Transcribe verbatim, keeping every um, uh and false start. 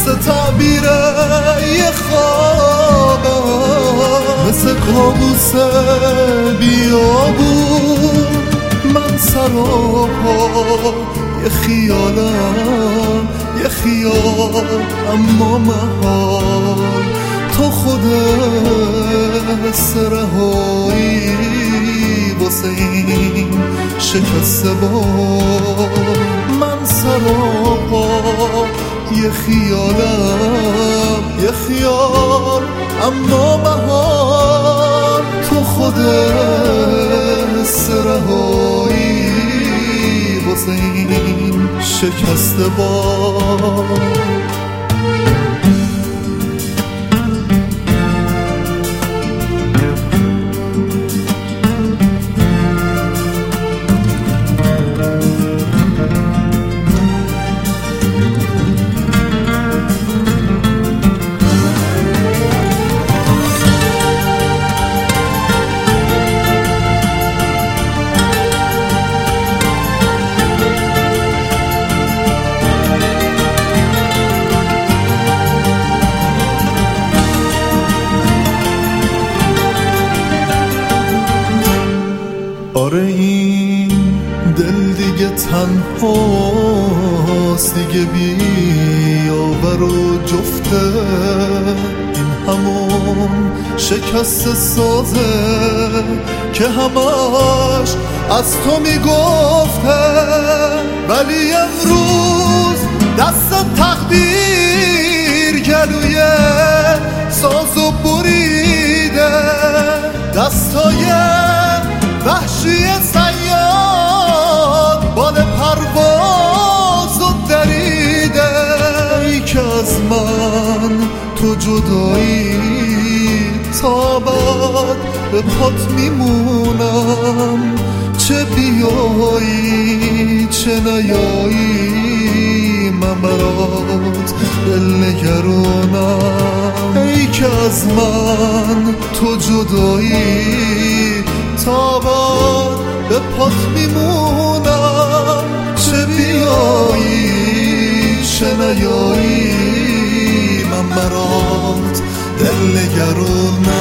مثل تعبیر یه خوابم، مثل کابوس بیابون من سراپا یه خیالم، یه خیال اما محال تو خودت سرهایی واسه این شکسته بار. من سراپا یه خیالم، یه خیال اما محال تو خودت سرهایی واسه این شکسته بار. آره این دل دیگه تنهاست، دیگه بیاور و جفته، این همون شکست سازه که همش از تو میگفته. ولی امروز دست تقدیر گلوی سازو بریده، دستای وحشی صیاد بال پرواز و دریده. ای که از من تو جدایی تا بعد به پات میمونم، چه بیایی چه نیایی من برات دل نگرانم. ای که از من تو جدایی تا بعد به پات میمونم، چه بیایی چه نیایی من برات دل نگرانم.